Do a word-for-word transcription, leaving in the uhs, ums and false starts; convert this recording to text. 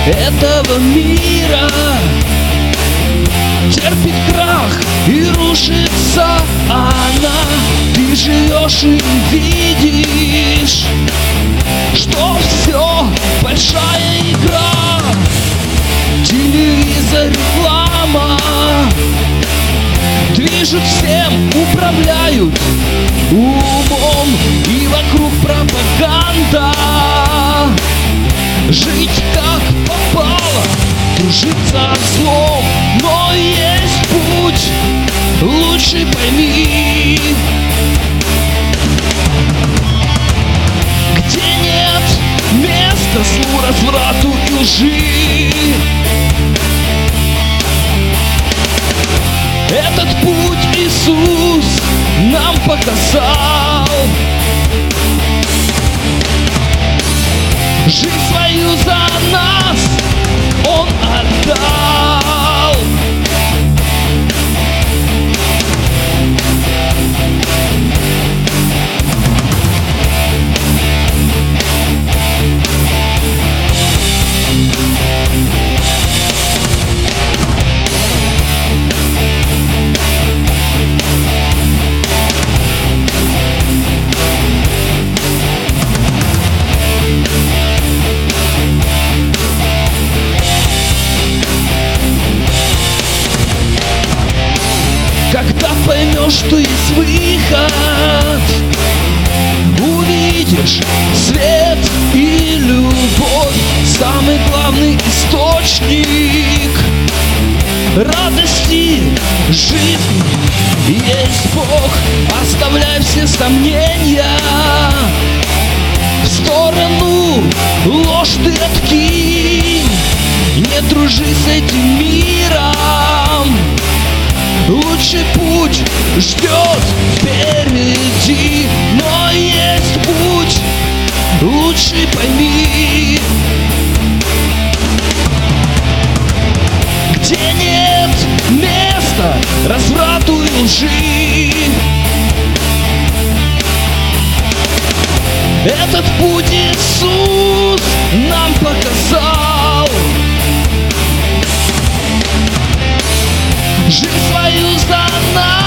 этого мира терпит крах и рушится она. Ты живешь и видишь, что все большая игра. Телевизор, реклама движут всем, управляют умом, и вокруг пропаганда. Жить как попало, кружиться злом, но есть путь, лучше пойми. Где нет места злу, разврату и лжи. Этот путь Иисус нам показал. Жизнь свою за нас Он отдал. Когда поймешь, что есть выход, увидишь свет и любовь, самый главный источник радости жизни есть Бог. Оставляй все сомнения в сторону, ложь ты откинь, не дружи с этим миром. Лучший путь ждет впереди, но есть путь, лучше пойми. Где нет места разврату и лжи. Этот путь Иисус нам показал. Жизнь свою за нас